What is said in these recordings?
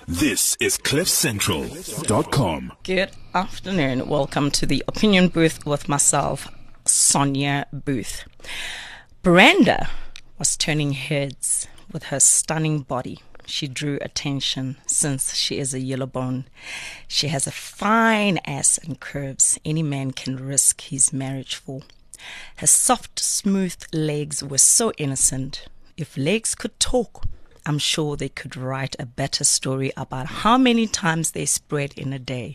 This is CliffCentral.com. Good afternoon. Welcome to the Opinion Booth with myself, Sonia Booth. Brenda was turning heads with her stunning body. She drew attention since she is a yellow bone. She has a fine ass and curves any man can risk his marriage for. Her soft, smooth legs were so innocent. If legs could talk, I'm sure they could write a better story about how many times they spread in a day.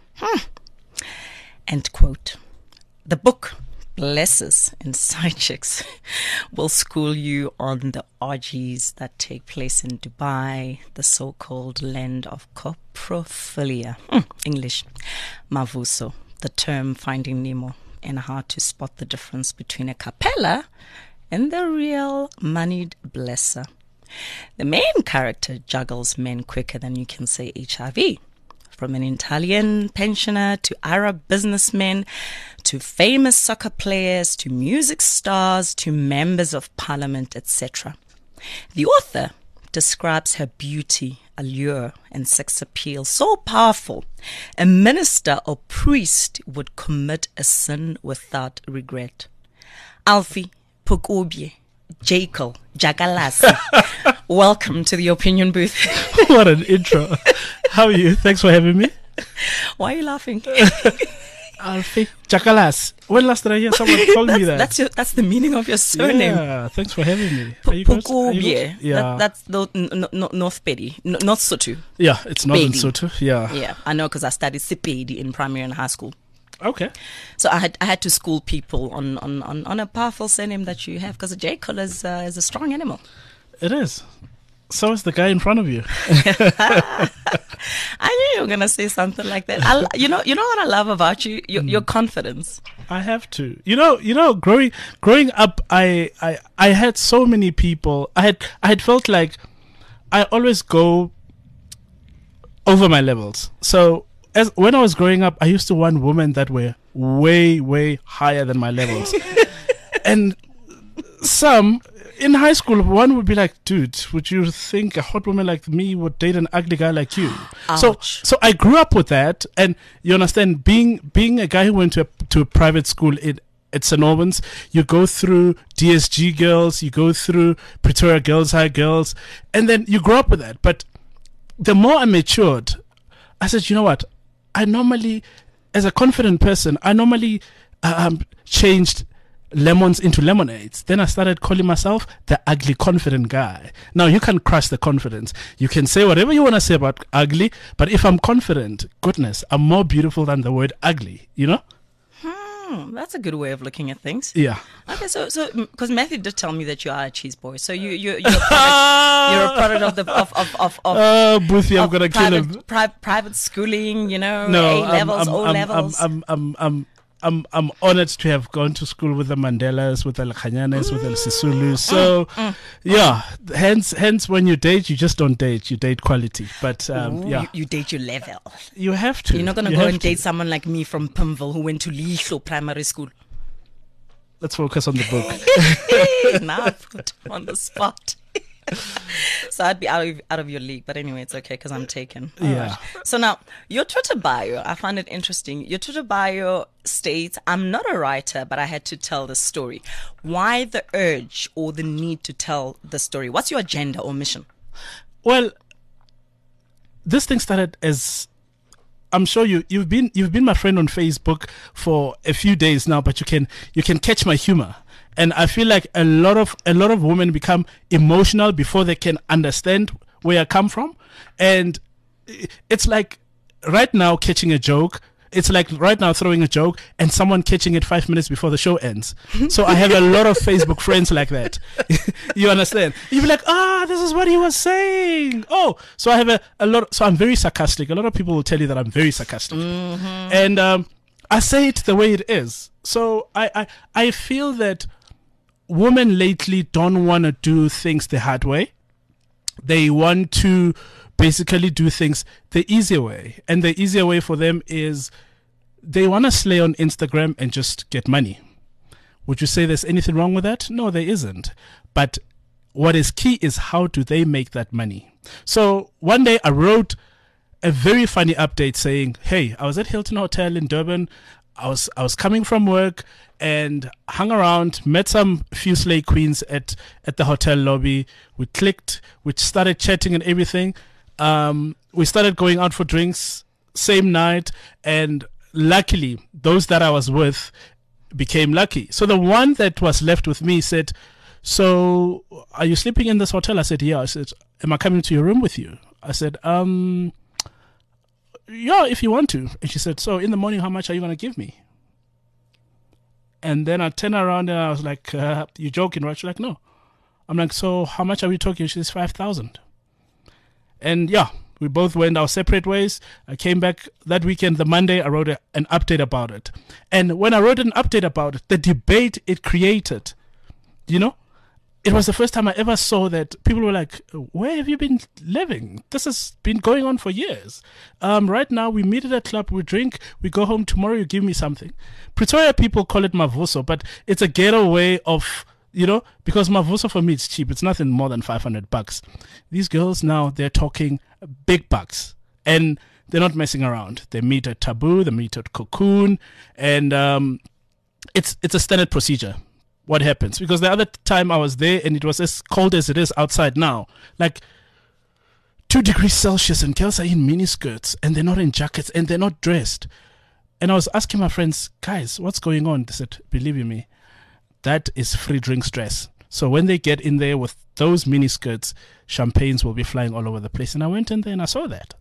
End quote. The book, Blessers and Side Chicks, will school you on the orgies that take place in Dubai, the so-called land of coprophilia. English, Mavuso, the term Finding Nemo, and how to spot the difference between a capella and the real moneyed blesser. The main character juggles men quicker than you can say HIV. From an Italian pensioner to Arab businessmen to famous soccer players to music stars to members of parliament, etc. The author describes her beauty, allure, and sex appeal so powerful, a minister or priest would commit a sin without regret. Alfie Pukubye Jekyll Jagalasi. Welcome to the Opinion Booth. What an intro. How are you? Thanks for having me. Why are you laughing? Alfie Jakalas. When last did I hear someone call me that? That's the meaning of your surname. Yeah, thanks for having me. Are you good? Pukubye. Yeah. That's North Pedi, North Soto. Yeah, it's Northern Pedi. Soto. Yeah. Yeah, I know because I studied Sepedi in primary and high school. Okay. So I had to school people on a powerful surname that you have because a Jekyll is a strong animal. It is. So is the guy in front of you. I knew you were gonna say something like that. You know what I love about you? Your confidence. I have to. You know, growing up, I had so many people. I had felt like I always go over my levels. So when I was growing up, I used to want women that were way, way higher than my levels. And some in high school, one would be like, dude, would you think a hot woman like me would date an ugly guy like you? Ouch. So I grew up with that, and you understand, being a guy who went to a private school at St. Albans, you go through DSG girls, you go through Pretoria Girls High girls, and then you grow up with that. But the more I matured, I said, you know what? I normally, as a confident person, changed lemons into lemonades. Then I started calling myself the ugly confident guy. Now you can crush the confidence. You can say whatever you want to say about ugly, but if I'm confident, goodness, I'm more beautiful than the word ugly, you know? That's a good way of looking at things. Yeah. Okay, so because Matthew did tell me that you are a cheese boy, so you're a product of the Boothie, I'm gonna kill him. Private schooling, A No, levels, O levels. I'm honored to have gone to school with the Mandelas, with the Lakhanyanes, with the Sisulu. So, yeah. Hence, when you date, you just don't date. You date quality. But yeah, you date your level. You have to. You're not gonna go and date someone like me from Pimville who went to Lihlo Primary School. Let's focus on the book. Now I put him on the spot. So I'd be out of your league, but anyway, it's okay because I'm taken. All right. So now, your Twitter bio, I find it interesting. Your Twitter bio states, I'm not a writer, but I had to tell the story. Why the urge or the need to tell the story? What's your agenda or mission? Well, this thing started as, I'm sure you've been my friend on Facebook for a few days now, but you can catch my humor. And I feel like a lot of women become emotional before they can understand where I come from. And it's like right now catching a joke. It's like right now throwing a joke and someone catching it 5 minutes before the show ends. So I have a lot of Facebook friends like that. You understand? You'll be like, this is what he was saying. Oh, so I have a lot. So I'm very sarcastic. A lot of people will tell you that I'm very sarcastic. Mm-hmm. And I say it the way it is. So I feel that women lately don't want to do things the hard way. They want to basically do things the easier way. And the easier way for them is they want to slay on Instagram and just get money. Would you say there's anything wrong with that? No, there isn't. But what is key is how do they make that money? So one day I wrote a very funny update saying, "Hey, I was at Hilton Hotel in Durban. I was coming from work and hung around, met some few slay queens at the hotel lobby. We clicked, we started chatting and everything. We started going out for drinks same night, and luckily those that I was with became lucky. So the one that was left with me said, 'So are you sleeping in this hotel?' I said, 'Yeah.' I said, 'Am I coming to your room with you?' I said, 'Yeah, if you want to.' And she said, 'So in the morning, how much are you going to give me?' And then I turned around and I was like, 'You joking, right?' She's like, 'No.' I'm like, 'So how much are we talking?' She says, 5,000. And yeah, we both went our separate ways. I came back that weekend, the Monday, I wrote an update about it. And when I wrote an update about it, the debate it created, it was the first time I ever saw that people were like, 'Where have you been living? This has been going on for years. Right now, we meet at a club, we drink, we go home. Tomorrow, you give me something.' Pretoria people call it mavuso, but it's a ghetto way of, because mavuso for me, it's cheap. It's nothing more than $500. These girls now, they're talking big bucks. And they're not messing around. They meet at Taboo, they meet at Cocoon, and it's a standard procedure. What happens? Because the other time I was there and it was as cold as it is outside now, like 2 degrees Celsius, and girls are in mini skirts and they're not in jackets and they're not dressed. And I was asking my friends, 'Guys, what's going on?' They said, 'Believe you me, that is free drink stress.' So when they get in there with those mini skirts, champagnes will be flying all over the place. And I went in there and I saw that.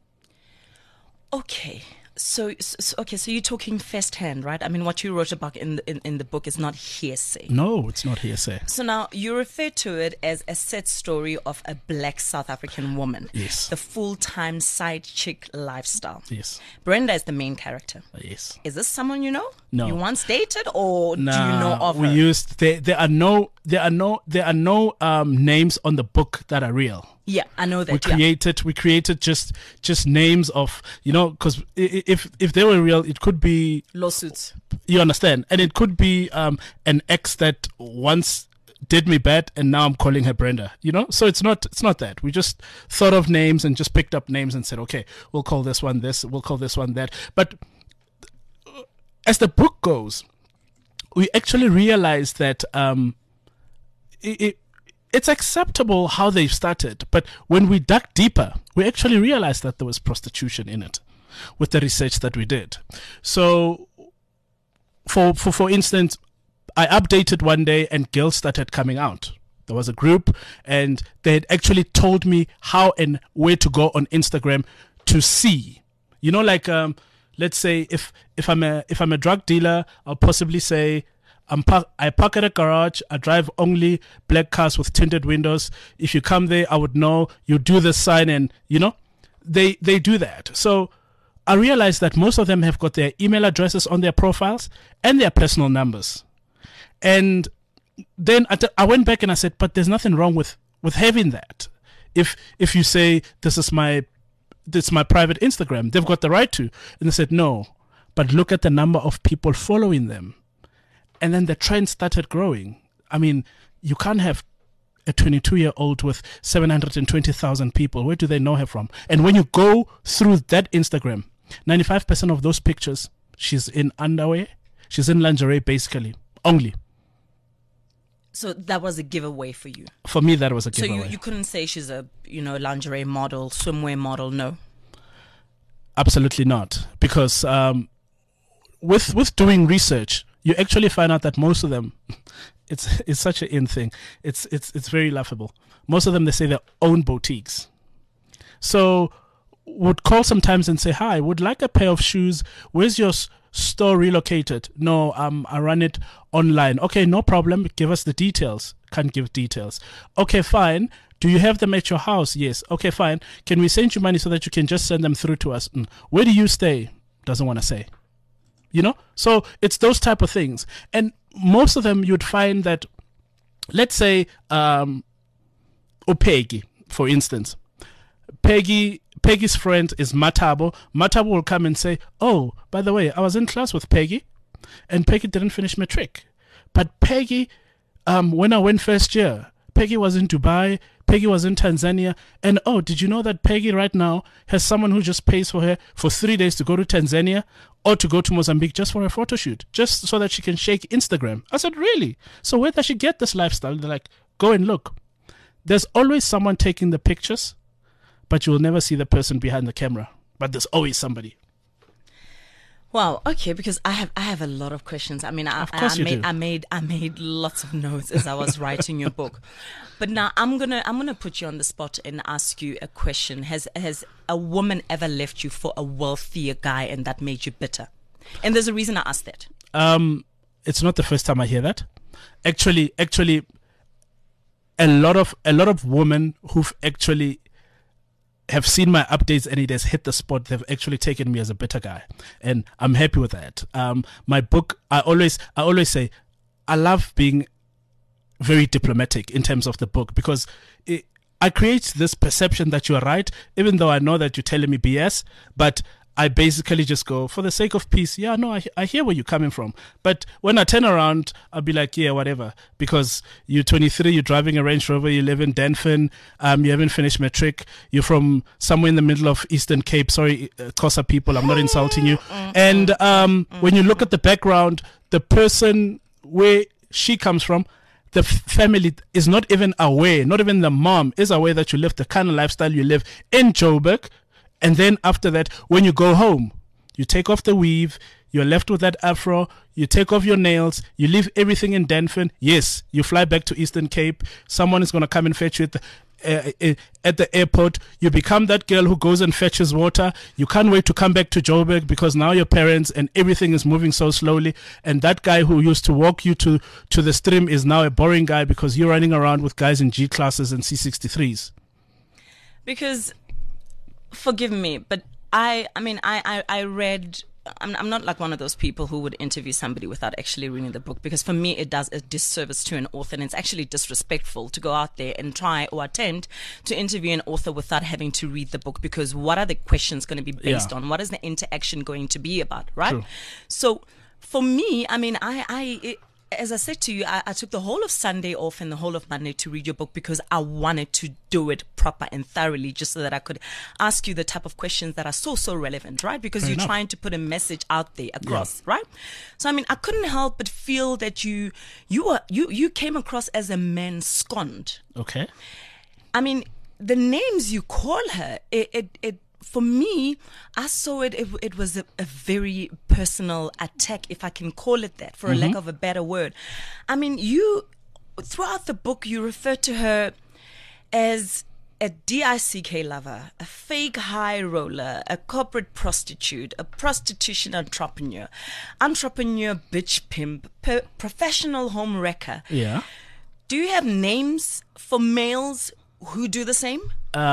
Okay. So you're talking firsthand, right? I mean, what you wrote about in the book is not hearsay. No, it's not hearsay. So now you refer to it as a sad story of a black South African woman. Yes. The full-time side chick lifestyle. Yes. Brenda is the main character. Yes. Is this someone you know? No. You once dated, or do you Nah, know of her? we used there are no names on the book that are real. Yeah, I know that. We created just names of, because if they were real, it could be Lawsuits. You understand, and it could be an ex that once did me bad and now I'm calling her Brenda. So it's not that. We just thought of names and just picked up names and said, okay, we'll call this one this, we'll call this one that. But as the book goes, we actually realized that it's acceptable how they've started, but when we dug deeper, we actually realized that there was prostitution in it with the research that we did. So, for instance, I updated one day and girls started coming out. There was a group and they had actually told me how and where to go on Instagram to see. Let's say if I'm a drug dealer, I'll possibly say, I park at a garage. I drive only black cars with tinted windows. If you come there, I would know. You do the sign, and they do that. So I realized that most of them have got their email addresses on their profiles and their personal numbers. And then I went back and I said, but there's nothing wrong with having that. If you say this is my private Instagram, they've got the right to. And they said no, but look at the number of people following them. And then the trend started growing. I mean, you can't have a 22-year-old with 720,000 people. Where do they know her from? And when you go through that Instagram, 95% of those pictures, she's in underwear. She's in lingerie, basically, only. So that was a giveaway for you? For me, that was a giveaway. So you couldn't say she's a, lingerie model, swimwear model, no? Absolutely not. Because with doing research, you actually find out that most of them, it's such an in thing. It's very laughable. Most of them, they say they own boutiques. So would call sometimes and say, "Hi, would like a pair of shoes. Where's your store relocated?" "No, I run it online." "Okay, no problem. Give us the details." Can't give details. "Okay, fine. Do you have them at your house?" "Yes." "Okay, fine. Can we send you money so that you can just send them through to us?" "Where do you stay?" Doesn't want to say. So it's those type of things. And most of them you'd find that, let's say, Peggy, for instance. Peggy's friend is Matabo. Matabo will come and say, "Oh, by the way, I was in class with Peggy, and Peggy didn't finish matric. But Peggy, when I went first year, Peggy was in Dubai. Peggy was in Tanzania, and oh, did you know that Peggy right now has someone who just pays for her for 3 days to go to Tanzania or to go to Mozambique just for a photo shoot, just so that she can shake Instagram? I said, really? So where does she get this lifestyle? They're like, go and look. There's always someone taking the pictures, but you will never see the person behind the camera. But there's always somebody. Wow. Okay. Because I have a lot of questions. I mean, I made lots of notes as I was writing your book, but now I'm gonna put you on the spot and ask you a question. Has a woman ever left you for a wealthier guy, and that made you bitter? And there's a reason I asked that. It's not the first time I hear that. Actually, a lot of women who've actually have seen my updates and it has hit the spot. They've actually taken me as a bitter guy, and I'm happy with that. My book, I always say, I love being very diplomatic in terms of the book, because I create this perception that you are right, even though I know that you're telling me BS, but I basically just go, for the sake of peace, yeah, no, I hear where you're coming from. But when I turn around, I'll be like, yeah, whatever. Because you're 23, you're driving a Range Rover, you live in Denford, you haven't finished matric, you're from somewhere in the middle of Eastern Cape. Sorry, Xhosa people, I'm not insulting you. And when you look at the background, the person where she comes from, the family is not even aware, not even the mom is aware that you live the kind of lifestyle you live in Joburg. And then after that, when you go home, you take off the weave, you're left with that afro, you take off your nails, you leave everything in Denford. Yes, you fly back to Eastern Cape. Someone is going to come and fetch you at the airport. You become that girl who goes and fetches water. You can't wait to come back to Joburg because now your parents and everything is moving so slowly. And that guy who used to walk you to the stream is now a boring guy because you're running around with guys in G classes and C63s. Because... forgive me, but I read. I'm not like one of those people who would interview somebody without actually reading the book, because for me it does a disservice to an author, and it's actually disrespectful to go out there and try or attempt to interview an author without having to read the book, because what are the questions going to be based on? What is the interaction going to be about, right? True. So for me, I mean, as I said to you, I took the whole of Sunday off and the whole of Monday to read your book because I wanted to do it proper and thoroughly, just so that I could ask you the type of questions that are so relevant, right? Because you're trying to put a message out there across, right? So, I mean, I couldn't help but feel that you came across as a man scorned. Okay. I mean, the names you call her, it for me, I saw it was a very personal attack, if I can call it that, for a lack of a better word. I mean, you, throughout the book, you refer to her as a DICK lover, a fake high roller, a corporate prostitute, a prostitution entrepreneur, bitch pimp, professional home wrecker. Yeah. Do you have names for males who do the same?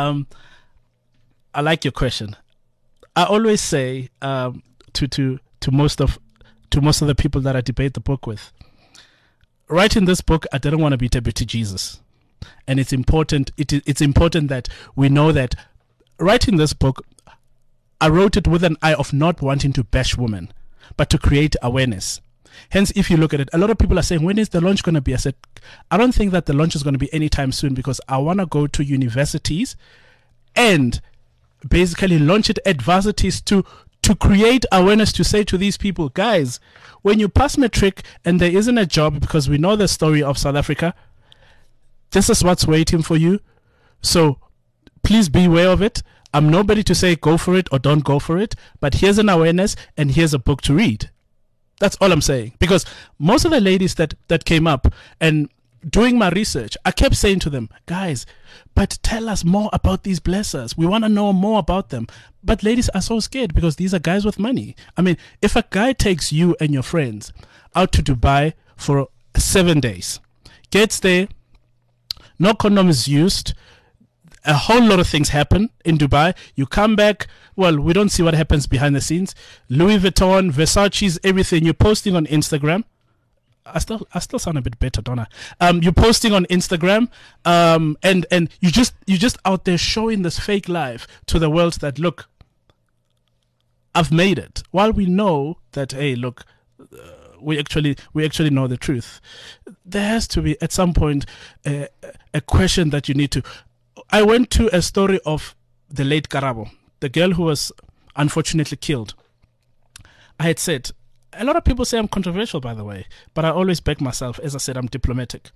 I like your question. I always say to most of the people that I debate the book with, writing this book, I didn't want to be Deputy Jesus, and it's important. It's important that we know that writing this book, I wrote it with an eye of not wanting to bash women, but to create awareness. Hence, if you look at it, a lot of people are saying, when is the launch going to be? I said, I don't think that the launch is going to be anytime soon, because I want to go to universities and basically launch it at varsities to create awareness, to say to these people, guys, when you pass matric and there isn't a job, because we know the story of South Africa, this is what's waiting for you. So please be aware of it. I'm nobody to say go for it or don't go for it, but here's an awareness and here's a book to read. That's all I'm saying. Because most of the ladies that came up, and doing my research, I kept saying to them, guys, but tell us more about these blessers. We want to know more about them. But ladies are so scared because these are guys with money. I mean, if a guy takes you and your friends out to Dubai for 7 days, gets there, no condom is used, a whole lot of things happen in Dubai. You come back, well, we don't see what happens behind the scenes. Louis Vuitton, Versace's, everything you're posting on Instagram. I still sound a bit better, don't I? You're posting on Instagram, and you just out there showing this fake life to the world that, look, I've made it. While we know that, hey, look, we actually know the truth. There has to be at some point a question that you need to. I went to a story of the late Karabo, the girl who was unfortunately killed. I had said, a lot of people say I'm controversial, by the way, but I always back myself. As I said, I'm diplomatic.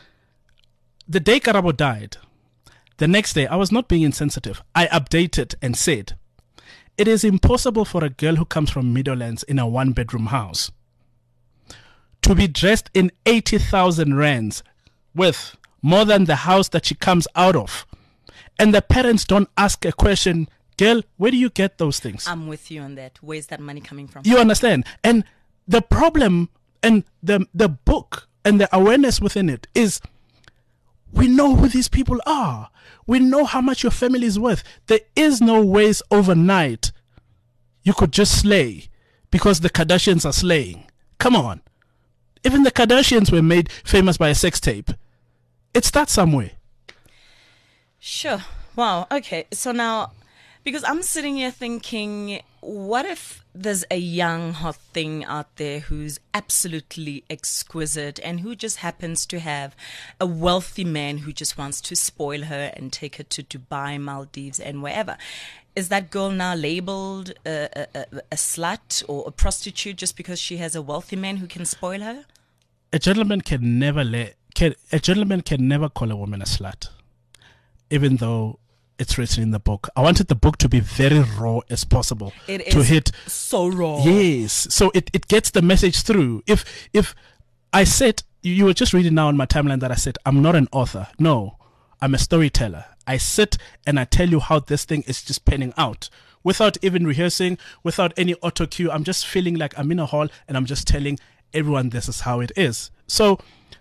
The day Karabo died, the next day, I was not being insensitive. I updated and said, it is impossible for a girl who comes from Meadowlands in a one-bedroom house to be dressed in 80,000 rands with more than the house that she comes out of. And the parents don't ask a question, girl, where do you get those things? I'm with you on that. Where's that money coming from? You understand? And the problem and the book and the awareness within it is, we know who these people are. We know how much your family is worth. There is no ways overnight you could just slay because the Kardashians are slaying. Come on. Even the Kardashians were made famous by a sex tape. It starts somewhere. Sure. Wow. Okay. So now, because I'm sitting here thinking, what if there's a young hot thing out there who's absolutely exquisite and who just happens to have a wealthy man who just wants to spoil her and take her to Dubai, Maldives, and wherever? Is that girl now labeled a slut or a prostitute just because she has a wealthy man who can spoil her? A gentleman can never call a woman a slut, even though it's written in the book. I wanted the book to be very raw as possible. It to is hit so raw. Yes, so it gets the message through. If I said, you were just reading now on my timeline that I said I'm not an author. No, I'm a storyteller. I sit and I tell you how this thing is just panning out without even rehearsing, without any auto cue. I'm just feeling like I'm in a hall and I'm just telling everyone this is how it is. So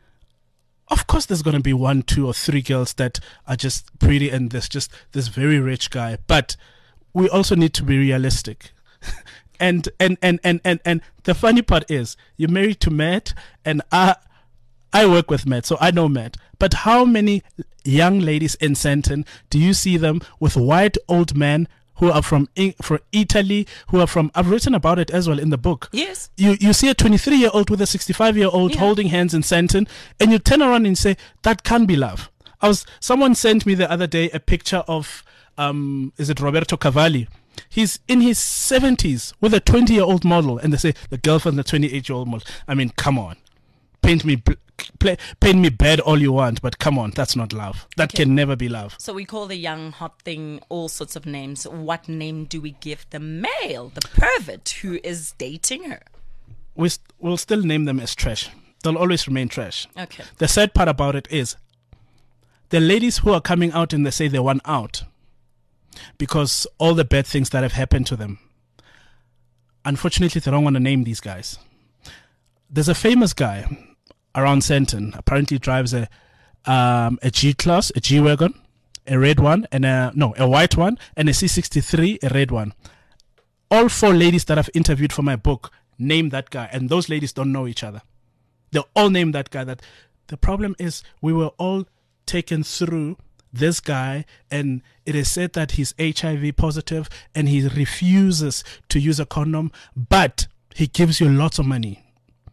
of course there's going to be 1, 2, or 3 girls that are just pretty and there's just this very rich guy, but we also need to be realistic. and the funny part is, you're married to Matt, and I work with Matt, so I know Matt. But how many young ladies in Sandton do you see them with white old men who are from Italy, who are from, I've written about it as well in the book. Yes. You see a 23-year-old with a 65-year-old holding hands in Sandton, and you turn around and say, that can't be love. Someone sent me the other day a picture of, is it Roberto Cavalli? He's in his 70s with a 20-year-old model, and they say, the girlfriend, the 28-year-old model. I mean, come on. Paint me bad all you want, but come on, that's not love. That can never be love. So we call the young hot thing all sorts of names. What name do we give the male, the pervert who is dating her? We'll still name them as trash. They'll always remain trash. Okay. The sad part about it is, the ladies who are coming out and they say they want out because all the bad things that have happened to them, unfortunately they don't want to name these guys. There's a famous guy around Sandton, apparently drives a G-Class, a G-Wagon, a red one, and a white one, and a C63, a red one. All 4 ladies that I've interviewed for my book name that guy, and those ladies don't know each other. They all name that guy. That the problem is, we were all taken through this guy, and it is said that he's HIV positive and he refuses to use a condom, but he gives you lots of money.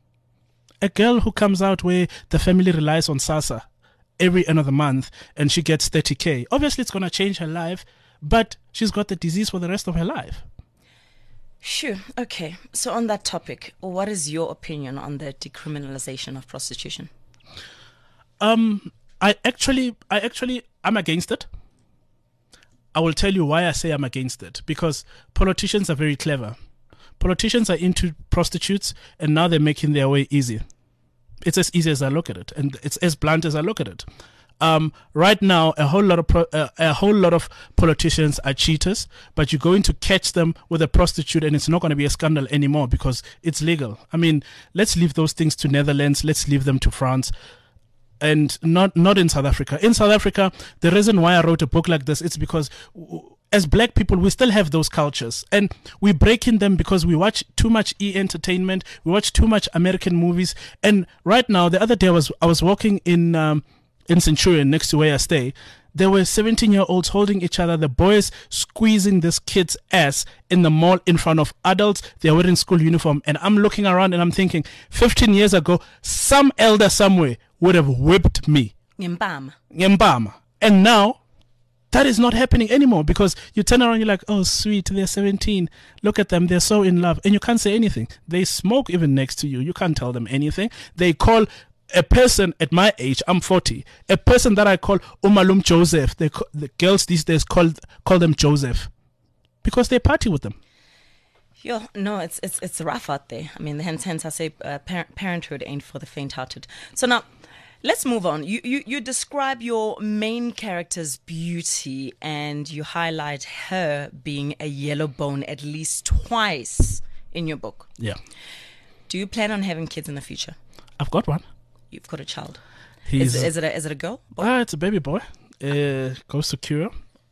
A girl who comes out where the family relies on SASSA every end of the month and she gets 30K. Obviously, it's going to change her life, but she's got the disease for the rest of her life. Sure. Okay. So on that topic, what is your opinion on the decriminalization of prostitution? I'm against it. I will tell you why I say I'm against it. Because politicians are very clever. Politicians are into prostitutes, and now they're making their way easy. It's as easy as I look at it, and it's as blunt as I look at it. Right now, a whole lot of politicians are cheaters, but you're going to catch them with a prostitute, and it's not going to be a scandal anymore because it's legal. I mean, let's leave those things to Netherlands. Let's leave them to France. And not in South Africa. In South Africa, the reason why I wrote a book like this, it's because as black people, we still have those cultures, and we break in them because we watch too much entertainment, we watch too much American movies. And right now, the other day, I was walking in Centurion, next to where I stay. There were 17-year-olds holding each other, the boys squeezing this kid's ass in the mall in front of adults. They're wearing school uniform, and I'm looking around and I'm thinking, 15 years ago, some elder somewhere would have whipped me. Ngempama. And now, That is not happening anymore, because you turn around, you're like, oh, sweet, they're 17. Look at them, they're so in love. And you can't say anything. They smoke even next to you. You can't tell them anything. They call a person at my age, I'm 40, a person that I call Umalum Joseph. The girls these days call them Joseph because they party with them. Yeah, no, it's rough out there. I mean, hence I say parenthood ain't for the faint-hearted. So now, let's move on. You describe your main character's beauty, and you highlight her being a yellow bone at least twice in your book. Yeah. Do you plan on having kids in the future? I've got one. You've got a child. Is it a girl? Boy? It's a baby boy. Goes to Cura.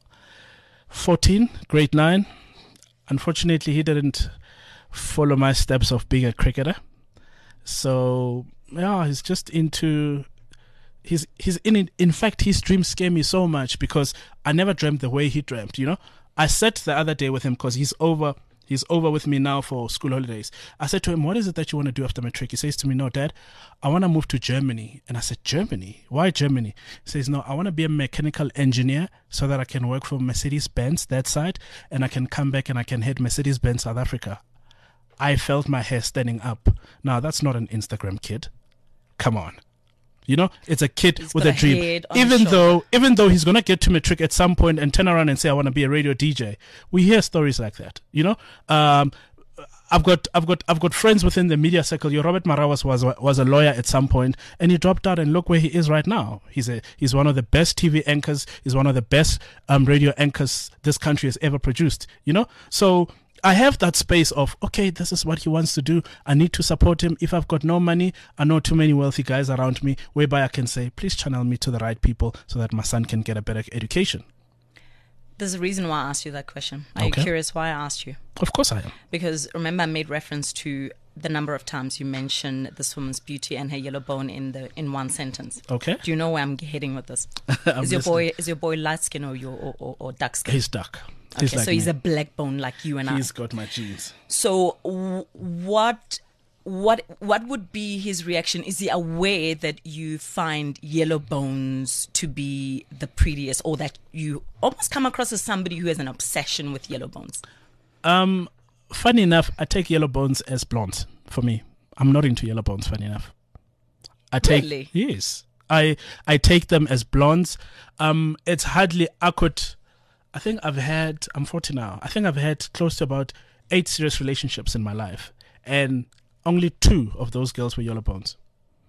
14, grade 9. Unfortunately, he didn't follow my steps of being a cricketer. So, yeah, he's just into... He's in it. In fact, his dreams scare me so much because I never dreamt the way he dreamt, you know? I sat the other day with him because he's over with me now for school holidays. I said to him, what is it that you want to do after matric? He says to me, no, Dad, I want to move to Germany. And I said, Germany? Why Germany? He says, no, I want to be a mechanical engineer so that I can work for Mercedes-Benz, that side, and I can come back and I can head Mercedes-Benz South Africa. I felt my hair standing up. Now, that's not an Instagram kid. Come on. You know, it's a kid with a dream. Even though he's gonna get to matric at some point and turn around and say, I want to be a radio DJ. We hear stories like that. You know, I've got friends within the media circle. Your Robert Marawas was a lawyer at some point, and he dropped out, and look where he is right now. He's one of the best TV anchors. He's one of the best radio anchors this country has ever produced. You know, so I have that space of, okay, this is what he wants to do. I need to support him. If I've got no money, I know too many wealthy guys around me, whereby I can say, please channel me to the right people so that my son can get a better education. There's a reason why I asked you that question. Are you curious why I asked you? Of course I am. Because remember, I made reference to the number of times you mentioned this woman's beauty and her yellow bone in one sentence. Okay. Do you know where I'm heading with this? Is your boy light skin or dark skin? He's dark. Okay, so he's a black bone like you and I. He's got my genes. So what would be his reaction? Is he aware that you find yellow bones to be the prettiest, or that you almost come across as somebody who has an obsession with yellow bones? Funny enough, I take yellow bones as blondes for me. I'm not into yellow bones, funny enough. Really? Yes. I take them as blondes. It's hardly awkward. I think I'm 40 now. I think I've had close to about 8 serious relationships in my life. And only 2 of those girls were yellow bones.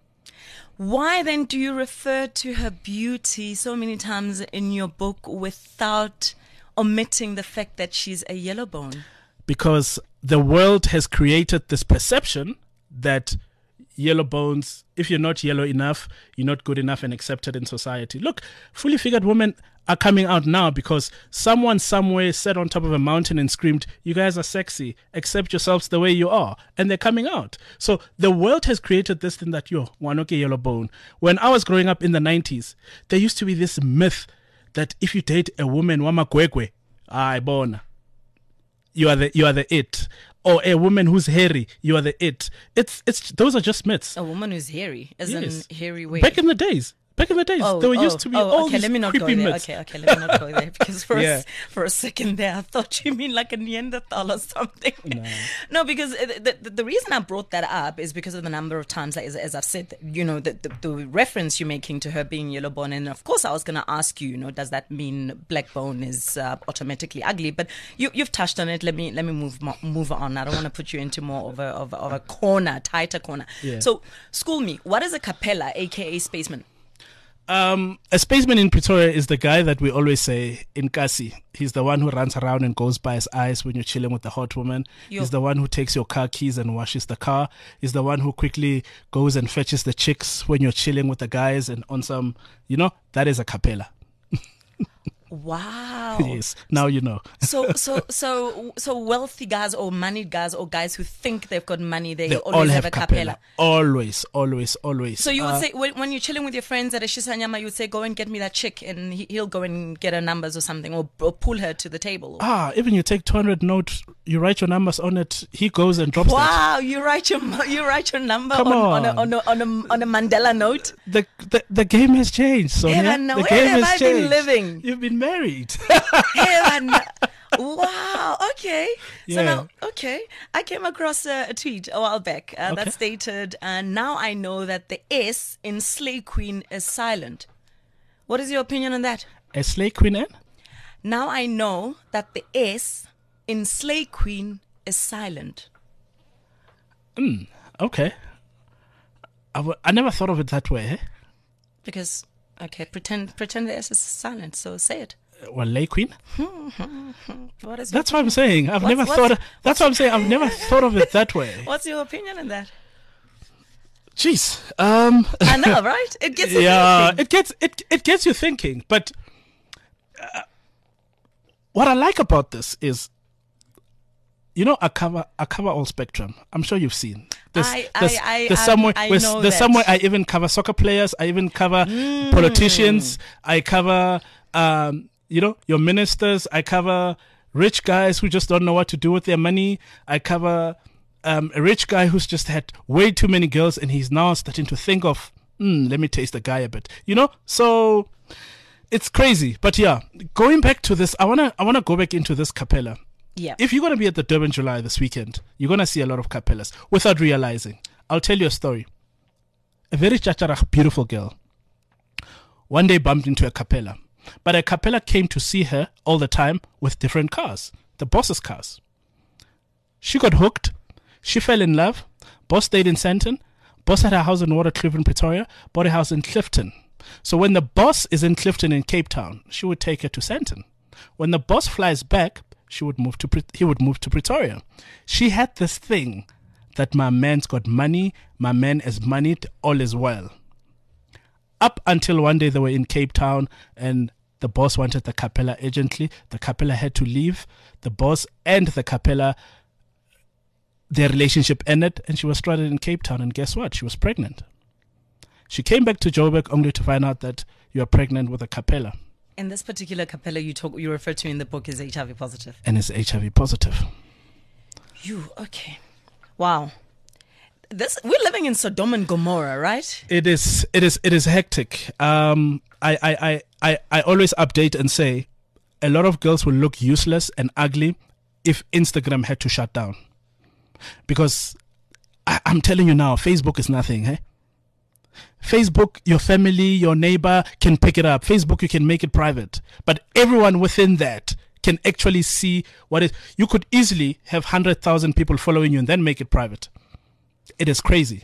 Why then do you refer to her beauty so many times in your book without omitting the fact that she's a yellow bone? Because the world has created this perception that yellow bones, if you're not yellow enough, you're not good enough and accepted in society. Look, fully figured women are coming out now because someone somewhere sat on top of a mountain and screamed, you guys are sexy, accept yourselves the way you are. And they're coming out. So the world has created this thing that you're wanoke yellow bone. When I was growing up in the 90s, there used to be this myth that if you date a woman, wamakwekwe, bona, you are the it. Or a woman who's hairy, you are the it. It's those are just myths. A woman who's hairy, as in hairy way. Back in the days, there used to be all these let me not creepy go there. myths. Okay, let me not go there because for a second there, I thought you mean like a Neanderthal or something. No, because the reason I brought that up is because of the number of times, like, as I've said, you know, the reference you're making to her being yellow bone, and of course I was going to ask you, you know, does that mean black bone is automatically ugly? But you've touched on it. Let me move on. I don't want to put you into more of a corner, tighter corner. Yeah. So school me. What is a capella, aka spaceman? A spaceman in Pretoria is the guy that we always say in Kasi. He's the one who runs around and goes by his eyes when you're chilling with the hot woman. He's the one who takes your car keys and washes the car. He's the one who quickly goes and fetches the chicks when you're chilling with the guys and on some, you know, that is a capella. Wow. Yes. Now you know. So wealthy guys or moneyed guys or guys who think they've got money, they all always have a capella. Always. So you would say when you're chilling with your friends at a Shisanyama, you would say, go and get me that chick, and he'll go and get her numbers or something, or pull her to the table. Even you take 200 note You write your numbers on it. He goes and drops that. Wow, you write your number Come on a Mandela note. The game has changed, Sonia. Heaven, the where game have has I changed. been living? You've been married. Heaven. Wow. Okay. So Yeah. now, I came across a tweet a while back that stated, "Now I know that the S in Slay Queen is silent." What is your opinion on that? A Slay Queen, eh? Now I know that the S in Slay Queen is silent. Okay. I never thought of it that way, eh? Because, pretend the S is silent, so say it. Well, Lay Queen? What is That's what I'm saying. I've never thought of it that way. What's your opinion on that? Jeez. I know, right? It gets you thinking. it gets you thinking. But what I like about this is, I cover all spectrum. I'm sure you've seen. There's some way I even cover soccer players. I even cover politicians. I cover your ministers. I cover rich guys who just don't know what to do with their money. I cover a rich guy who's just had way too many girls and he's now starting to think of, let me taste the guy a bit. So it's crazy. But yeah, going back to this, I wanna go back into this Capella. Yeah. If you're gonna be at the Durban July this weekend, you're gonna see a lot of Capellas without realizing. I'll tell you a story. A very chacharach, beautiful girl one day bumped into a Capella. But a Capella came to see her all the time with different cars, the boss's cars. She got hooked. She fell in love. Boss stayed in Sandton. Boss had a house in Waterkloof in Pretoria, bought a house in Clifton. So when the boss is in Clifton in Cape Town, she would take her to Sandton. When the boss flies back, he would move to Pretoria. She had this thing that my man's got money, my man is moneyed, all is well. Up until one day they were in Cape Town and the boss wanted the Capella urgently. The Capella had to leave. The boss and the Capella, their relationship ended and she was stranded in Cape Town. And guess what? She was pregnant. She came back to Joburg only to find out that you are pregnant with a Capella. And this particular Capella you refer to in the book is HIV positive. And is HIV positive. Okay. Wow. We're living in Sodom and Gomorrah, right? It is hectic. I always update and say a lot of girls will look useless and ugly if Instagram had to shut down. Because I'm telling you now, Facebook is nothing, eh? Facebook, your family, your neighbor can pick it up. Facebook, you can make it private. But everyone within that can actually see what is. You could easily have 100,000 people following you and then make it private. It is crazy.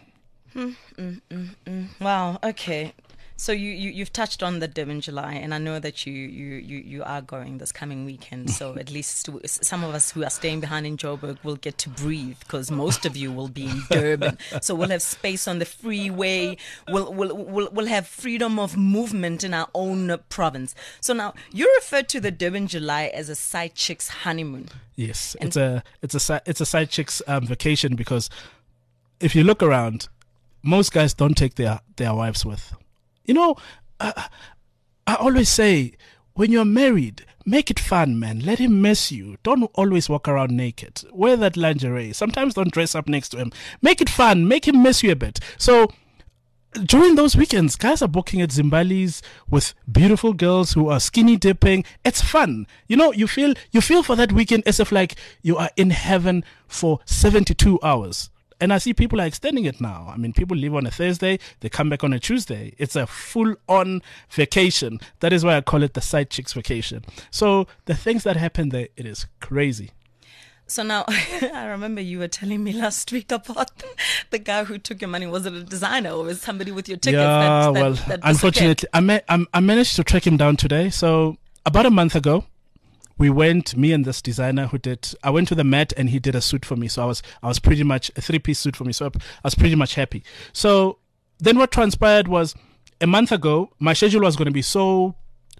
Wow. Okay. So you've touched on the Durban July, and I know that you are going this coming weekend. So at least some of us who are staying behind in Joburg will get to breathe, because most of you will be in Durban. So we'll have space on the freeway. We'll have freedom of movement in our own province. So now you refer to the Durban July as a side chick's honeymoon. Yes, and it's a side chick's vacation, because if you look around, most guys don't take their wives with. I always say, when you're married, make it fun, man. Let him mess you. Don't always walk around naked. Wear that lingerie. Sometimes don't dress up next to him. Make it fun. Make him mess you a bit. So during those weekends, guys are booking at Zimbali's with beautiful girls who are skinny dipping. It's fun. You feel for that weekend as if like you are in heaven for 72 hours. And I see people are extending it now. I mean, people leave on a Thursday, they come back on a Tuesday. It's a full-on vacation. That is why I call it the side chicks vacation. So the things that happen there, it is crazy. So now, I remember you were telling me last week about the guy who took your money. Was it a designer or was somebody with your tickets? Yeah, unfortunately, I managed to track him down today. So about a month ago, we went, me and this designer I went to the Met and he did a suit for me. So I was pretty much a 3-piece suit for me. So I was pretty much happy. So then what transpired was, a month ago, my schedule was going to be so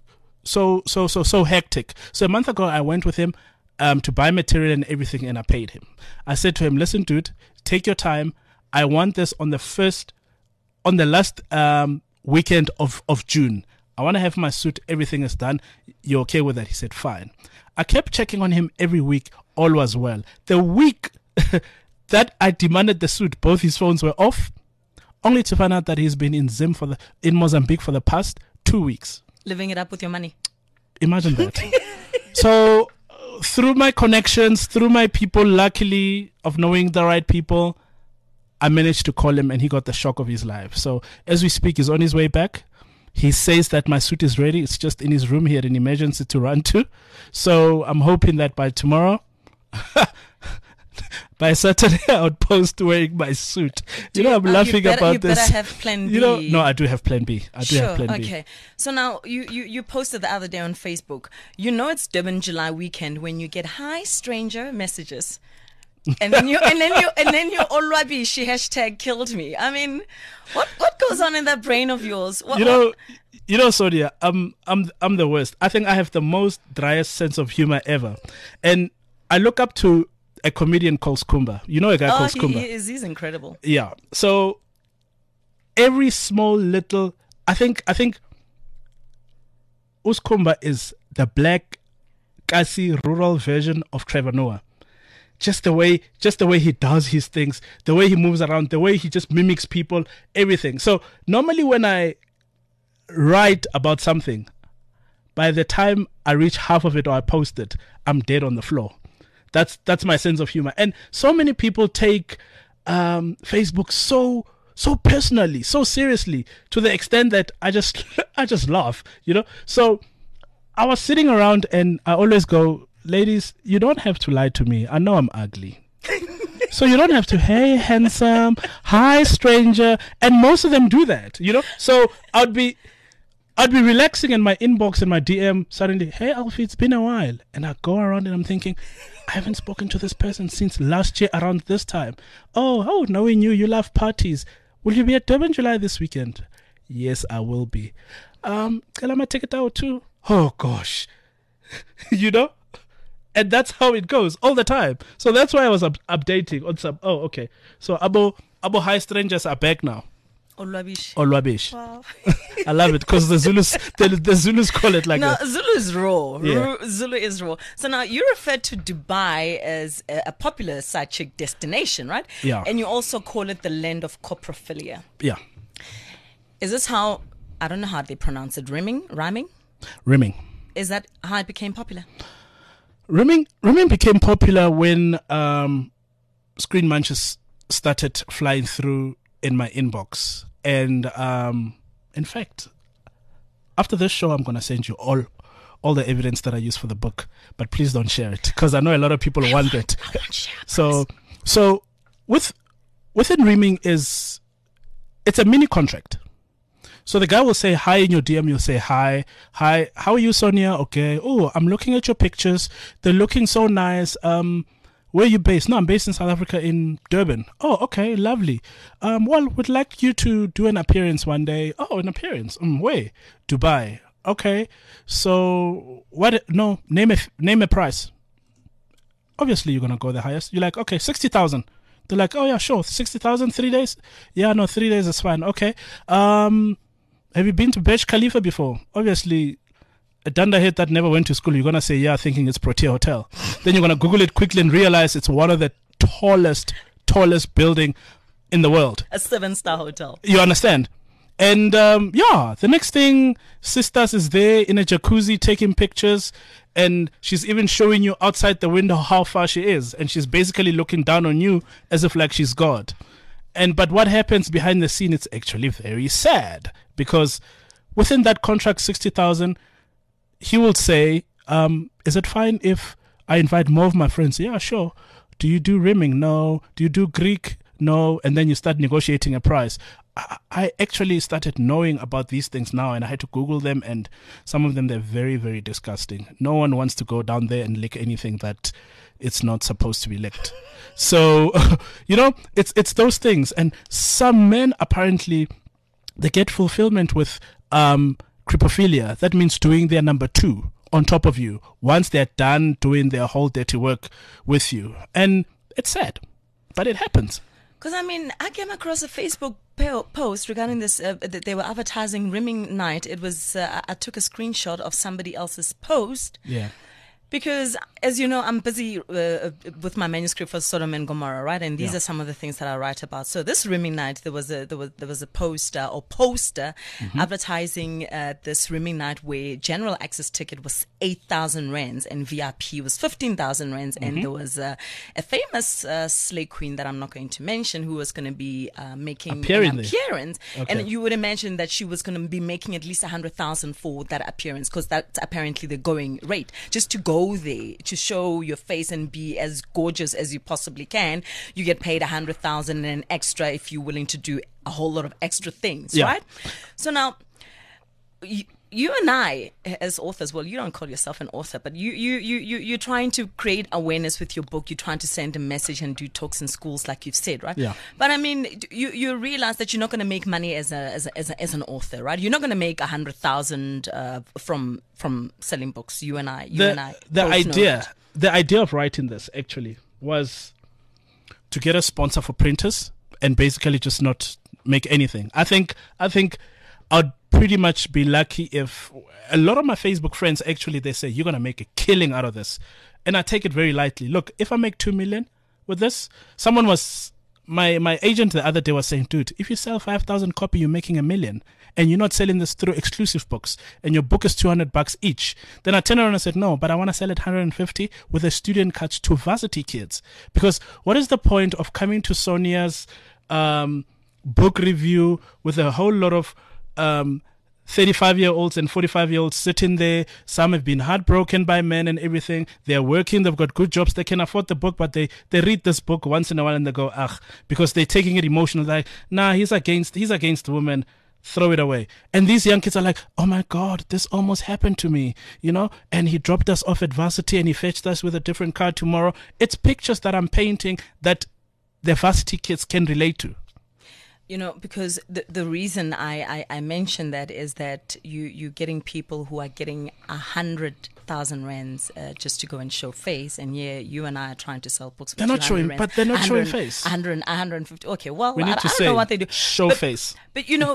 hectic. So a month ago, I went with him to buy material and everything, and I paid him. I said to him, listen, dude, take your time. I want this on the last weekend of June. I want to have my suit. Everything is done. You're okay with that? He said, fine. I kept checking on him every week. All was well. The week that I demanded the suit, both his phones were off, only to find out that he's been in in Mozambique for the past 2 weeks. Living it up with your money. Imagine that. So, through my connections, through my people, luckily, of knowing the right people, I managed to call him and he got the shock of his life. So, as we speak, he's on his way back. He says that my suit is ready. It's just in his room. He had an emergency to run to. So, I'm hoping that by tomorrow, by Saturday, I would post wearing my suit. I'm laughing about this. You better have plan B. No, I do have plan B. I do have plan B. Okay. So now you posted the other day on Facebook. You know it's Durban July weekend when you get hi stranger messages. And then you Olwabishi hashtag killed me. I mean, what goes on in that brain of yours? Sonia, I'm the worst. I think I have the most driest sense of humor ever. And I look up to a comedian called Skumba. You know a guy called Skumba? He's incredible. Yeah. So every small little, I think Uskumba is the black Kasi rural version of Trevor Noah. Just the way he does his things, the way he moves around, the way he just mimics people, everything. So normally when I write about something, by the time I reach half of it or I post it, I'm dead on the floor. That's my sense of humor. And so many people take Facebook so personally, so seriously, to the extent that I just laugh, So I was sitting around and I always go, ladies, you don't have to lie to me. I know I'm ugly. So you don't have to, hey, handsome, hi, stranger. And most of them do that, So I'd be relaxing in my inbox and my DM. Suddenly, hey, Alfie, it's been a while. And I go around and I'm thinking, I haven't spoken to this person since last year around this time. Oh, knowing you love parties. Will you be at Durban July this weekend? Yes, I will be. Can I take it out too? Oh, gosh. And that's how it goes all the time. So that's why I was updating on some. Oh, okay. So Abo High Strangers are back now. Olwabish. Wow. I love it because the Zulus call it like that. No, Zulu is raw. Yeah. Zulu is raw. So now you refer to Dubai as a popular side chick destination, right? Yeah. And you also call it the land of coprophilia. Yeah. Is this how, I don't know how they pronounce it, Rhyming? Rimming. Is that how it became popular? Rimming became popular when screen munches started flying through in my inbox. And in fact, after this show, I'm going to send you all the evidence that I use for the book. But please don't share it because I know a lot of people want it. I won't share it. So within Rimming it's a mini contract. So the guy will say hi in your DM. You'll say hi. How are you, Sonia? Okay. Oh, I'm looking at your pictures. They're looking so nice. Where are you based? No, I'm based in South Africa in Durban. Oh, okay, lovely. Well, would like you to do an appearance one day. Oh, an appearance. Where? Dubai. Okay. So what? No, name a price. Obviously, you're gonna go the highest. You're like, okay, 60,000. They're like, oh yeah, sure, 60,000, 3 days. Yeah, no, 3 days is fine. Okay. Have you been to Burj Khalifa before? Obviously, a dunderhead that never went to school, you're going to say, yeah, thinking it's Protea Hotel. Then you're going to Google it quickly and realize it's one of the tallest building in the world. A 7-star hotel. You understand? And the next thing, Sisters is there in a jacuzzi taking pictures, and she's even showing you outside the window how far she is, and she's basically looking down on you as if like she's God. But what happens behind the scene, it's actually very sad, because within that contract, 60,000, he will say, is it fine if I invite more of my friends? Yeah, sure. Do you do rimming? No. Do you do Greek? No. And then you start negotiating a price. I actually started knowing about these things now, and I had to Google them, and some of them, they're very, very disgusting. No one wants to go down there and lick anything that it's not supposed to be licked. So, it's those things. And some men, apparently, they get fulfillment with crypophilia. That means doing their number 2 on top of you once they're done doing their whole dirty work with you. And it's sad, but it happens. Because, I came across a Facebook post regarding this. They were advertising rimming night. It was, I took a screenshot of somebody else's post. Yeah. Because, as you know, I'm busy with my manuscript for Sodom and Gomorrah, right? And these are some of the things that I write about. So this Rimming Night, there was a poster advertising this Rimming Night where general access ticket was 8,000 rands and VIP was 15,000 rands, and there was a famous slay queen that I'm not going to mention who was going to be making an appearance, and you would imagine that she was going to be making at least 100,000 for that appearance, because that's apparently the going rate. Just to go there to show your face and be as gorgeous as you possibly can, you get paid 100,000 and extra if you're willing to do a whole lot of extra things, right? So now you and I, as authors, well, you don't call yourself an author, but you're trying to create awareness with your book. You're trying to send a message and do talks in schools, like you've said, right? Yeah. But I mean, you realize that you're not going to make money as an author, right? You're not going to make 100,000 from selling books. The idea of writing this actually was to get a sponsor for printers and basically just not make anything. I think I'd pretty much be lucky if a lot of my Facebook friends actually, they say you're going to make a killing out of this, and I take it very lightly. Look, if I make 2 million with this, my agent the other day was saying, dude, if you sell 5,000 copies, you're making $1 million, and you're not selling this through exclusive books, and your book is $200 each. Then I turned around and said, no, but I want to sell it 150 with a student cut to varsity kids, because what is the point of coming to Sonia's book review with a whole lot of 35-year-olds and 45-year-olds sitting there? Some have been heartbroken by men and everything. They're working, they've got good jobs, they can afford the book, but they read this book once in a while and they go, because they're taking it emotional, like, nah, he's against women, throw it away. And these young kids are like, oh my God, this almost happened to me, and he dropped us off at varsity and he fetched us with a different car tomorrow. It's pictures that I'm painting that the varsity kids can relate to. Because the reason I mention that is that you're getting people who are getting 100,000 rands just to go and show face, and you and I are trying to sell books. They're not showing, but they're not showing face. 150. Okay, well, we need I don't know what they do. Show face. But you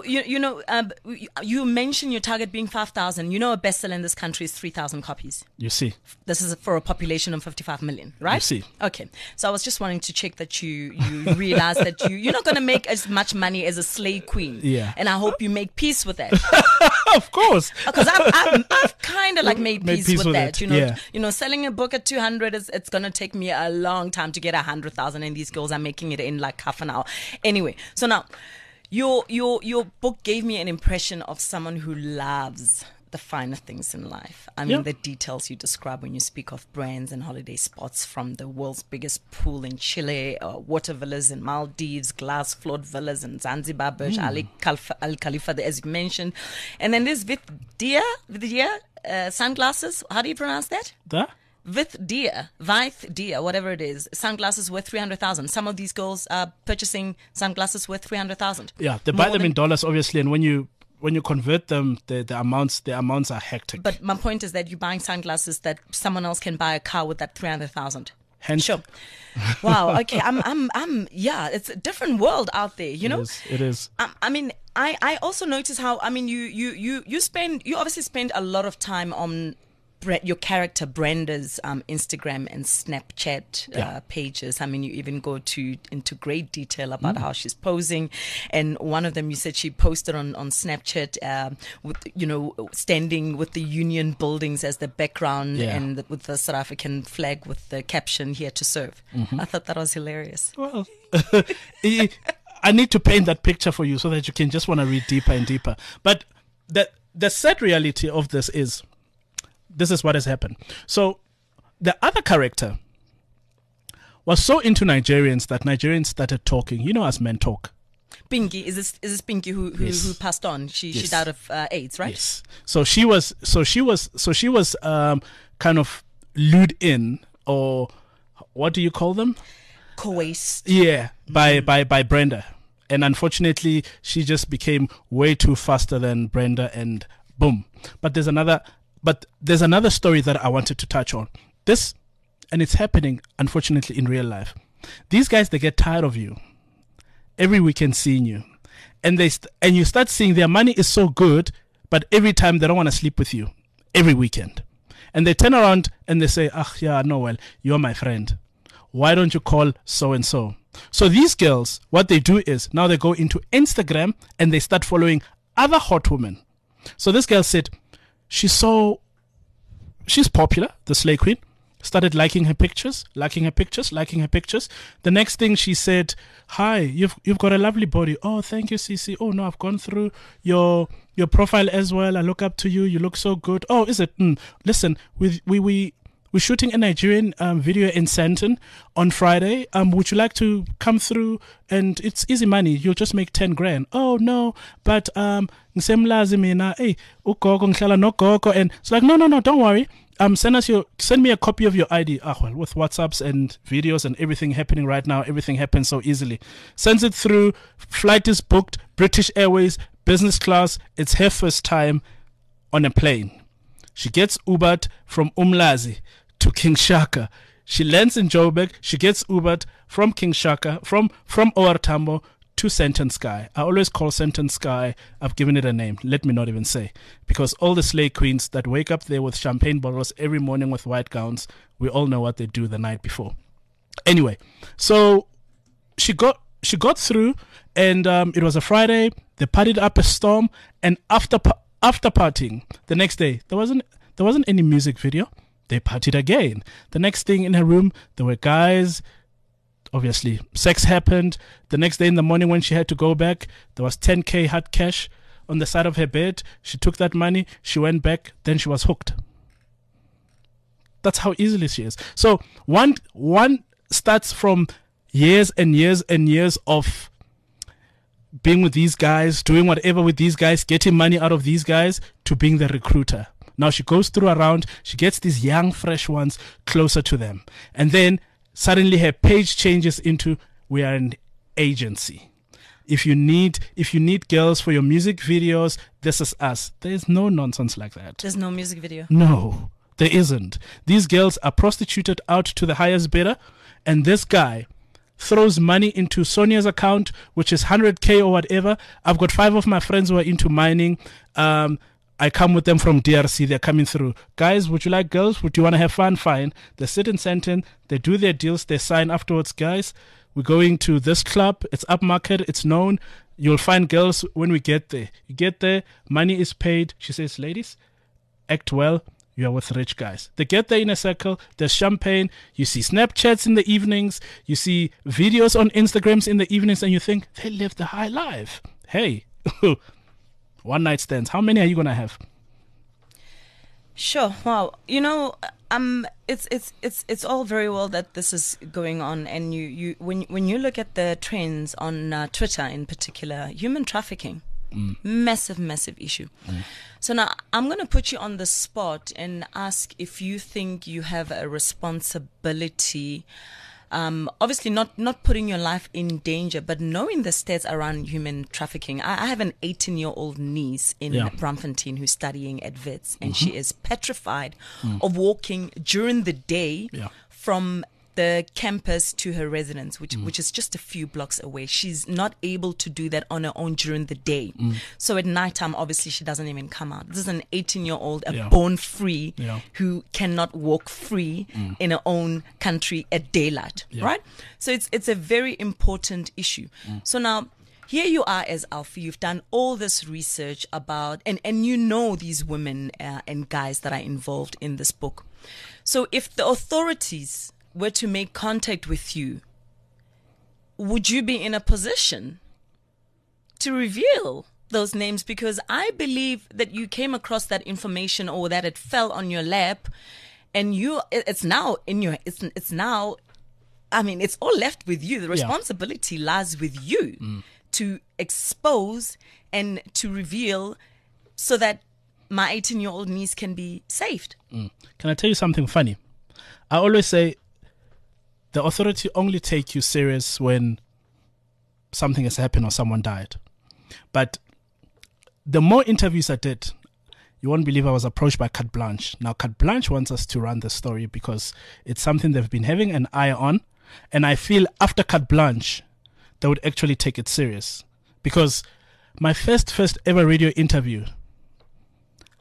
mentioned your target being 5,000. A bestseller in this country is 3,000 copies. You see, this is for a population of 55 million, right? You see. Okay, so I was just wanting to check that you realize that you're not going to make as much money as a slay queen. Yeah. And I hope you make peace with that. Of course. Because I've kind of like made peace with that. Yeah. Selling a book at 200 it's going to take me a long time to get 100,000, and these girls are making it in like half an hour. Anyway, so now your book gave me an impression of someone who loves the finer things in life. I mean, the details you describe when you speak of brands and holiday spots, from the world's biggest pool in Chile, water villas in Maldives, glass floored villas in Zanzibar, Burj Al Khalifa, as you mentioned. And then there's With Dia sunglasses. How do you pronounce that? With Dia, whatever it is, sunglasses worth 300,000. Some of these girls are purchasing sunglasses worth 300,000. Yeah, they buy them in dollars, obviously, and when you convert them, the amounts are hectic. But my point is that you're buying sunglasses that someone else can buy a car with that 300,000. Hence, sure. Wow. Okay. Yeah. It's a different world out there. It is. I mean, I also notice how. I mean, you obviously spend a lot of time on your character Brenda's Instagram and Snapchat pages. I mean, you even go into great detail about how she's posing, and one of them you said she posted on Snapchat with standing with the union buildings as the background and with the South African flag with the caption "Here to serve." I thought that was hilarious. Well, I need to paint that picture for you so that you can just want to read deeper and deeper. But the sad reality of this is what has happened. So the other character was so into Nigerians that Nigerians started talking. As men talk. Pinky, is this Pinky who passed on? She died of AIDS, right? Yes. So she was kind of lured in, or what do you call them? Coerced. Yeah, by Brenda, and unfortunately she just became way too faster than Brenda, and boom. But there's another story that I wanted to touch on. This, and it's happening, unfortunately, in real life. These guys, they get tired of you every weekend seeing you. And you start seeing their money is so good, but every time they don't want to sleep with you every weekend. And they turn around and they say, ah, yeah, no, well, you're my friend. Why don't you call so-and-so? So these girls, what they do is now they go into Instagram and they start following other hot women. So this girl said she's popular, the Slay Queen. Started liking her pictures. The next thing she said, hi, you've got a lovely body. Oh, thank you, Cece. Oh, no, I've gone through your profile as well. I look up to you. You look so good. Oh, is it? Listen, we're shooting a Nigerian video in Sandton on Friday. Would you like to come through? And it's easy money. You'll just make 10 grand. Oh, no, but ngisemlazi mina, hey, ugogo ngihlala nogogo. And it's like, no, don't worry. Send me a copy of your ID. Well, with WhatsApps and videos and everything happening right now, everything happens so easily. Sends it through. Flight is booked. British Airways, business class. It's her first time on a plane. She gets Ubered from Umlazi to King Shaka. She lands in Joburg. She gets Ubered from King Shaka, from OR Tambo to Sandton Sky. I always call Sandton Sky. I've given it a name. Let me not even say. Because all the Slay Queens that wake up there with champagne bottles every morning with white gowns, we all know what they do the night before. Anyway, so she got through, and it was a Friday. They partied up a storm, and after partying the next day, there wasn't any music video. They partied again. The next thing in her room, there were guys. Obviously, sex happened. The next day in the morning when she had to go back, there was 10K hard cash on the side of her bed. She took that money. She went back. Then she was hooked. That's how easily she is. So one starts from years and years and years of being with these guys, doing whatever with these guys, getting money out of these guys, to being the recruiter. Now she goes through around. She gets these young, fresh ones closer to them. And then suddenly her page changes into, we are an agency. If you need girls for your music videos, this is us. There is no nonsense like that. There's no music video. No, there isn't. These girls are prostituted out to the highest bidder, and this guy throws money into Sonia's account, which is 100K or whatever. I've got 5 of my friends who are into mining. I come with them from DRC. They're coming through. Guys, would you like girls? Would you want to have fun? Fine. They sit in Sandton. They do their deals. They sign afterwards. Guys, we're going to this club. It's upmarket. It's known. You'll find girls when we get there. You get there. Money is paid. She says, ladies, act well. You are with rich guys. They get there in a circle. There's champagne. You see Snapchats in the evenings. You see videos on Instagrams in the evenings. And you think, they live the high life. Hey. One night stands. How many are you gonna have? Sure. Wow. It's all very well that this is going on, and you when you look at the trends on Twitter in particular, human trafficking, massive issue. So now I'm going to put you on the spot and ask if you think you have a responsibility. Obviously not putting your life in danger, but knowing the stats around human trafficking. I have an 18-year-old niece in Braamfontein who's studying at Wits, and she is petrified of walking during the day from the campus to her residence, which is just a few blocks away. She's not able to do that on her own during the day. So at nighttime, obviously, she doesn't even come out. This is an 18-year-old, born free, who cannot walk free in her own country at daylight, right? So it's a very important issue. So now, here you are as Alfie. You've done all this research about, and you know these women and guys that are involved in this book. So if the authorities were to make contact with you, would you be in a position to reveal those names? Because I believe that you came across that information, or that it fell on your lap, and it's now I mean, it's all left with you. The responsibility lies with you to expose and to reveal, so that my 18-year-old niece can be saved. Can I tell you something funny? I always say, the authority only take you serious when something has happened or someone died. But the more interviews I did, you won't believe I was approached by Carte Blanche. Now, Carte Blanche wants us to run the story because it's something they've been having an eye on. And I feel after Carte Blanche, they would actually take it serious. Because my first ever radio interview,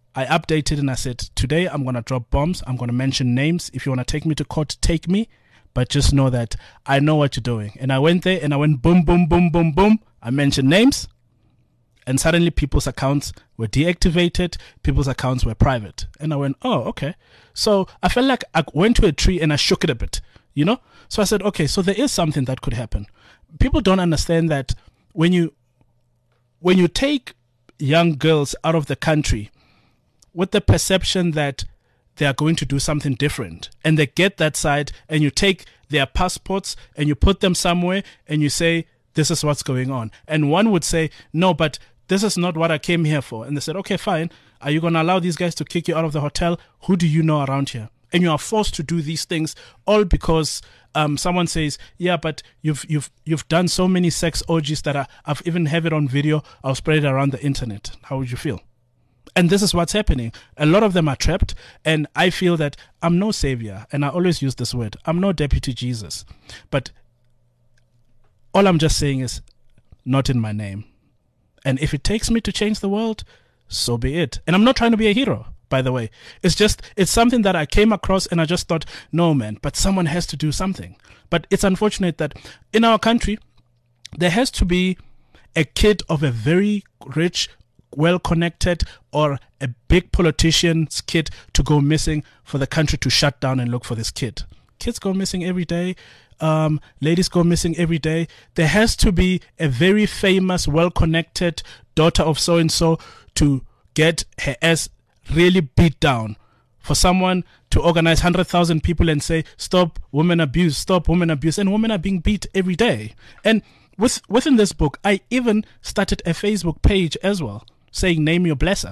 I updated and I said, today I'm going to drop bombs. I'm going to mention names. If you want to take me to court, take me. But just know that I know what you're doing. And I went there and I went boom, boom, boom, boom, boom. I mentioned names. And suddenly people's accounts were deactivated. People's accounts were private. And I went, oh, okay. So I felt like I went to a tree and I shook it a bit, you know? So I said, okay, so there is something that could happen. People don't understand that when you take young girls out of the country with the perception that they are going to do something different, and they get that side, and you take their passports and you put them somewhere and you say, this is what's going on. And one would say, no, but this is not what I came here for. And they said, okay, fine. Are you going to allow these guys to kick you out of the hotel? Who do you know around here? And you are forced to do these things all because someone says, yeah, but you've done so many sex orgies that I've even have it on video. I'll spread it around the internet. How would you feel? And this is what's happening. A lot of them are trapped. And I feel that I'm no savior. And I always use this word. I'm no deputy Jesus. But all I'm just saying is not in my name. And if it takes me to change the world, so be it. And I'm not trying to be a hero, by the way. It's something that I came across and I just thought, no, man, but someone has to do something. But it's unfortunate that in our country, there has to be a kid of a very rich, well-connected, or a big politician's kid to go missing for the country to shut down and look for this kid. Kids go missing every day. Ladies go missing every day. There has to be a very famous, well-connected daughter of so-and-so to get her ass really beat down. For someone to organize 100,000 people and say, stop women abuse, stop women abuse. And women are being beat every day. And within this book, I even started a Facebook page as well, saying, name your abuser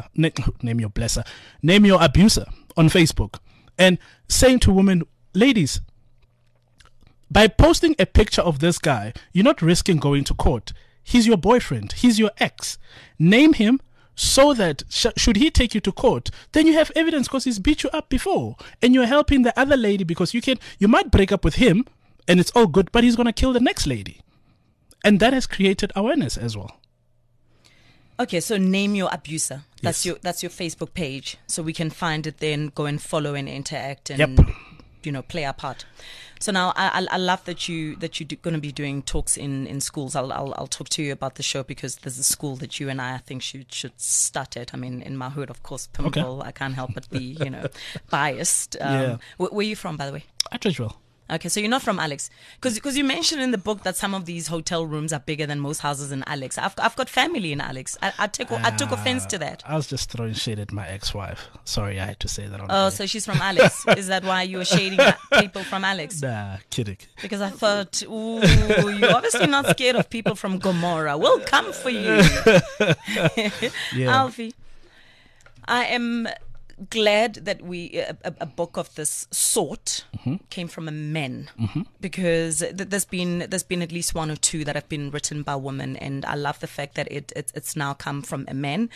on Facebook. And saying to women, ladies, by posting a picture of this guy, you're not risking going to court. He's your boyfriend. He's your ex. Name him so that should he take you to court, then you have evidence because he's beat you up before. And you're helping the other lady because you might break up with him and it's all good, but he's going to kill the next lady. And that has created awareness as well. Okay, so name your abuser. That's Yes. that's your Facebook page. So we can find it there and go and follow and interact and Yep. play our part. So now I love that you're going to be doing talks in schools. I'll talk to you about the show because there's a school that you and I think should start at. I mean, in my hood, of course, Pimple. I can't help but be biased. Yeah. Where are you from, by the way? Atteridgeville. Okay, so you're not from Alex, because you mentioned in the book that some of these hotel rooms are bigger than most houses in Alex. I've got family in Alex. I took offense to that. I was just throwing shade at my ex-wife. Sorry, I had to say that on Oh, air. so she's from Alex. Is that why you were shading people from Alex? Nah, kidding. Because I thought, ooh, you're obviously not scared of people from Gomorrah. We'll come for you. Yeah. Alfie, I am glad that a book of this sort came from a man, because there's been at least one or two that have been written by women, and I love the fact that it's now come from a man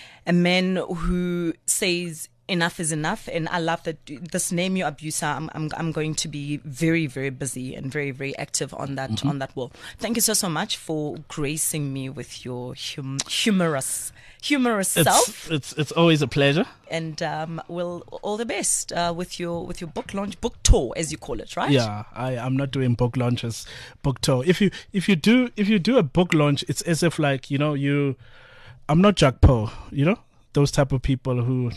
who says enough is enough. And I love that this Name Your Abuser. I'm going to be very, very busy and very, very active on that wall. Thank you so much for gracing me with your humorous self. It's always a pleasure. And we'll all the best with your book launch, book tour, as you call it, right? Yeah, I'm not doing book launches, book tour. If you do a book launch, it's as if like I'm not Jack Poe, those type of people who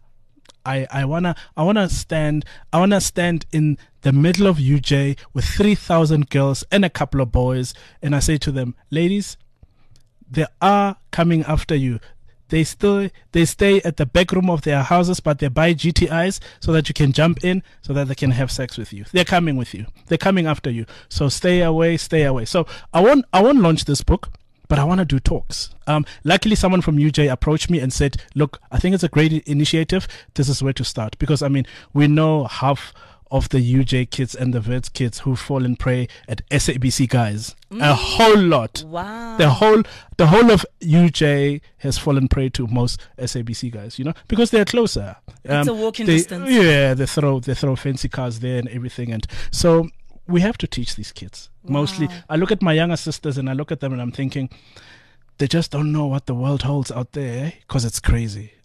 I wanna stand in the middle of UJ with 3,000 girls and a couple of boys, and I say to them, ladies, they are coming after you. They stay at the back room of their houses, but they buy GTIs so that you can jump in, so that they can have sex with you. They're coming with you. They're coming after you. So stay away. So I won't launch this book, but I want to do talks. Luckily, someone from UJ approached me and said, look, I think it's a great initiative. This is where to start. Because, we know half of the UJ kids and the Wits kids who fallen prey at SABC guys. A whole lot. Wow. The whole of UJ has fallen prey to most SABC guys, because they're closer. It's a walking distance. Yeah, they throw fancy cars there and everything. And so we have to teach these kids. Wow. Mostly, I look at my younger sisters and I look at them and I'm thinking, they just don't know what the world holds out there, because it's crazy.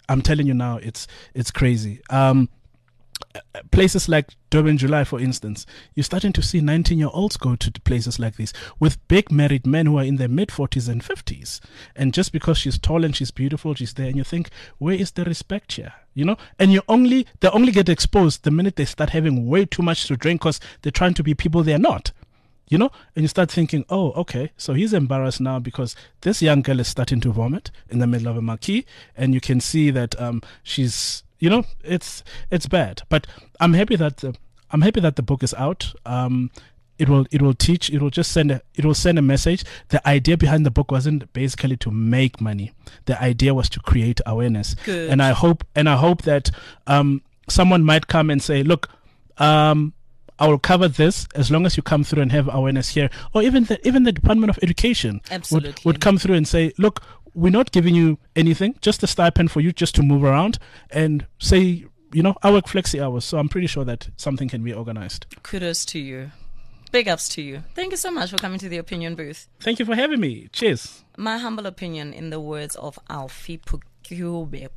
I'm telling you now, it's crazy. Places like Durban July, for instance, you're starting to see 19-year-olds go to places like this with big married men who are in their mid-40s and 50s. And just because she's tall and she's beautiful, she's there, and you think, where is the respect here? You know? And they only get exposed the minute they start having way too much to drink because they're trying to be people they're not. You know, and you start thinking, oh, okay, so he's embarrassed now because this young girl is starting to vomit in the middle of a marquee, and you can see that she's, you know, it's bad. But I'm happy that the book is out. It will teach. It will send a message. The idea behind the book wasn't basically to make money. The idea was to create awareness. Good. And I hope that someone might come and say, look, I will cover this as long as you come through and have awareness here. Or even the Department of Education would come through and say, look, we're not giving you anything, just a stipend for you just to move around, and say, you know, I work flexi hours. So I'm pretty sure that something can be organized. Kudos to you. Big ups to you. Thank you so much for coming to the Opinion Booth. Thank you for having me. Cheers. My humble opinion, in the words of Alfie Pukube,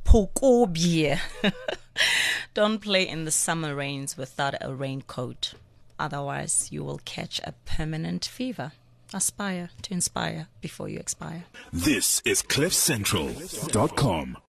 don't play in the summer rains without a raincoat. Otherwise, you will catch a permanent fever. Aspire to inspire before you expire. This is CliffCentral.com.